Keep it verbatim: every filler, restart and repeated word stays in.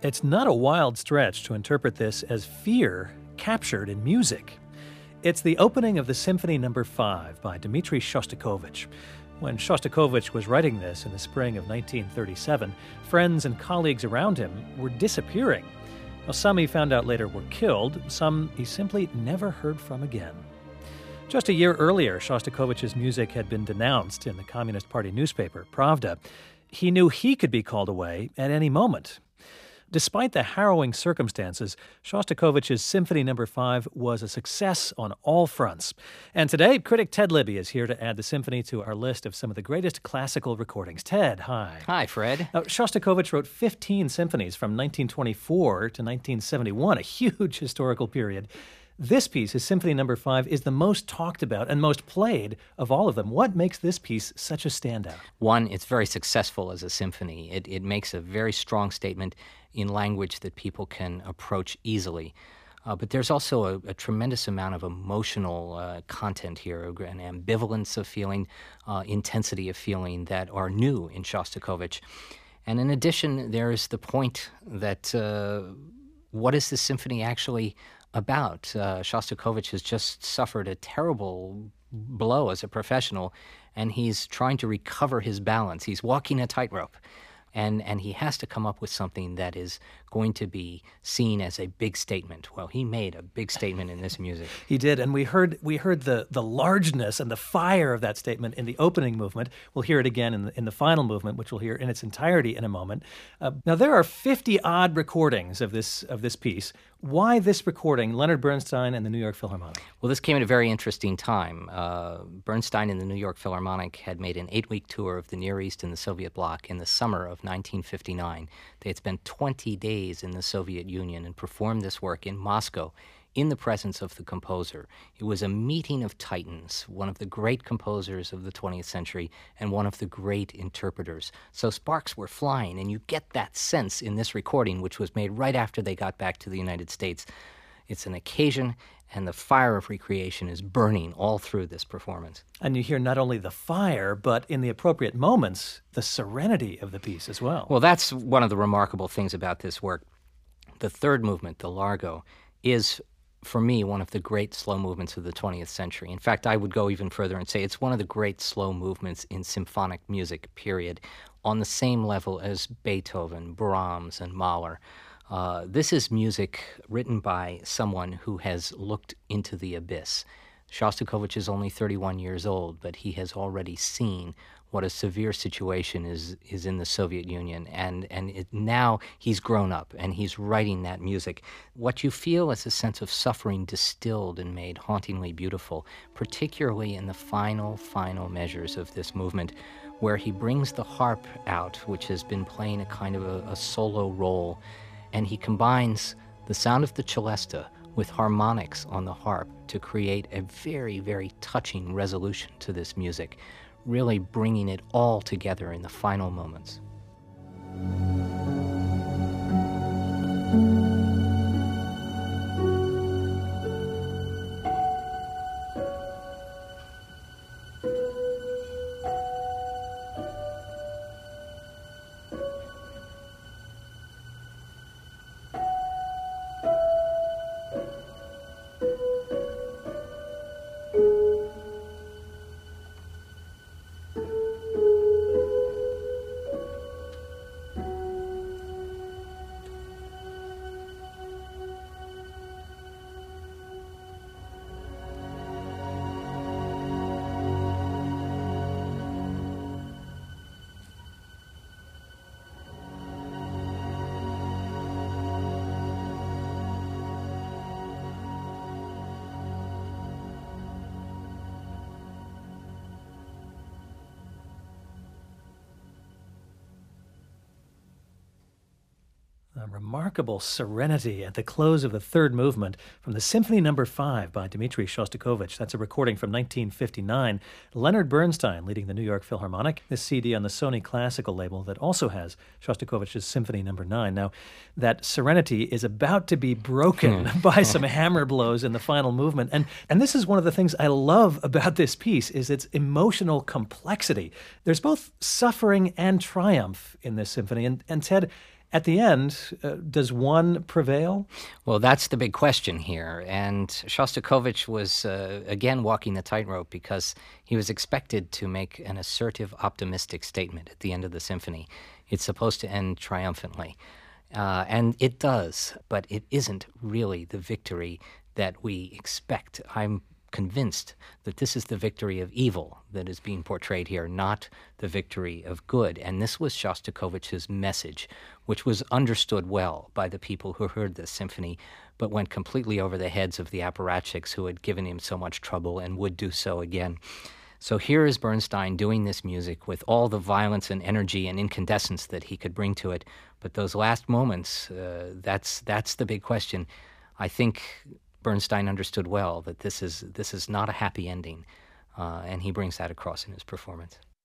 It's not a wild stretch to interpret this as fear captured in music. It's the opening of the Symphony Number five by Dmitri Shostakovich. When Shostakovich was writing this in the spring of nineteen thirty-seven, friends and colleagues around him were disappearing. Now, some he found out later were killed, some he simply never heard from again. Just a year earlier, Shostakovich's music had been denounced in the Communist Party newspaper, Pravda. He knew he could be called away at any moment. Despite the harrowing circumstances, Shostakovich's Symphony Number five was a success on all fronts. And today, critic Ted Libby is here to add the symphony to our list of some of the greatest classical recordings. Ted, hi. Hi, Fred. Now, Shostakovich wrote fifteen symphonies from nineteen twenty-four to nineteen seventy-one, a huge historical period. This piece, his Symphony Number five, is the most talked about and most played of all of them. What makes this piece such a standout? One, it's very successful as a symphony. It, it makes a very strong statement in language that people can approach easily. Uh, but there's also a, a tremendous amount of emotional uh, content here, an ambivalence of feeling, uh, intensity of feeling that are new in Shostakovich. And in addition, there's the point that uh, what is this symphony actually about? Uh, Shostakovich has just suffered a terrible blow as a professional, and he's trying to recover his balance. He's walking a tightrope. And and he has to come up with something that is going to be seen as a big statement. Well, he made a big statement in this music. He did, and we heard we heard the the largeness and the fire of that statement in the opening movement. We'll hear it again in the, in the final movement, which we'll hear in its entirety in a moment. Uh, now, there are fifty-odd recordings of this of this piece. Why this recording, Leonard Bernstein and the New York Philharmonic? Well, this came at a very interesting time. Uh, Bernstein and the New York Philharmonic had made an eight-week tour of the Near East and the Soviet bloc in the summer of nineteen fifty-nine. They had spent twenty days in the Soviet Union and performed this work in Moscow in the presence of the composer. It was a meeting of titans, one of the great composers of the twentieth century and one of the great interpreters. So sparks were flying, and you get that sense in this recording, which was made right after they got back to the United States. It's an occasion, and the fire of recreation is burning all through this performance. And you hear not only the fire, but in the appropriate moments, the serenity of the piece as well. Well, that's one of the remarkable things about this work. The third movement, the Largo, is, for me, one of the great slow movements of the twentieth century. In fact, I would go even further and say it's one of the great slow movements in symphonic music, period, on the same level as Beethoven, Brahms, and Mahler. Uh, this is music written by someone who has looked into the abyss. Shostakovich is only thirty-one years old, but he has already seen what a severe situation is is in the Soviet Union, and and it, now he's grown up and he's writing that music. What you feel is a sense of suffering distilled and made hauntingly beautiful, particularly in the final, final measures of this movement, where he brings the harp out, which has been playing a kind of a, a solo role, and he combines the sound of the celesta with harmonics on the harp to create a very, very touching resolution to this music, really bringing it all together in the final moments. A remarkable serenity at the close of the third movement from the Symphony Number five by Dmitri Shostakovich. That's a recording from nineteen fifty-nine. Leonard Bernstein leading the New York Philharmonic. This C D on the Sony Classical label that also has Shostakovich's Symphony Number nine. Now, that serenity is about to be broken by some hammer blows in the final movement. And, and this is one of the things I love about this piece is its emotional complexity. There's both suffering and triumph in this symphony. And, and Ted, At the end, uh, does one prevail? Well, that's the big question here. And Shostakovich was, uh, again, walking the tightrope because he was expected to make an assertive, optimistic statement at the end of the symphony. It's supposed to end triumphantly. Uh, and it does, but it isn't really the victory that we expect. I'm convinced that this is the victory of evil that is being portrayed here, not the victory of good. And this was Shostakovich's message, which was understood well by the people who heard this symphony, but went completely over the heads of the apparatchiks who had given him so much trouble and would do so again. So here is Bernstein doing this music with all the violence and energy and incandescence that he could bring to it. But those last moments, uh, that's that's the big question. I think Bernstein understood well that this is this is not a happy ending, uh, and he brings that across in his performance.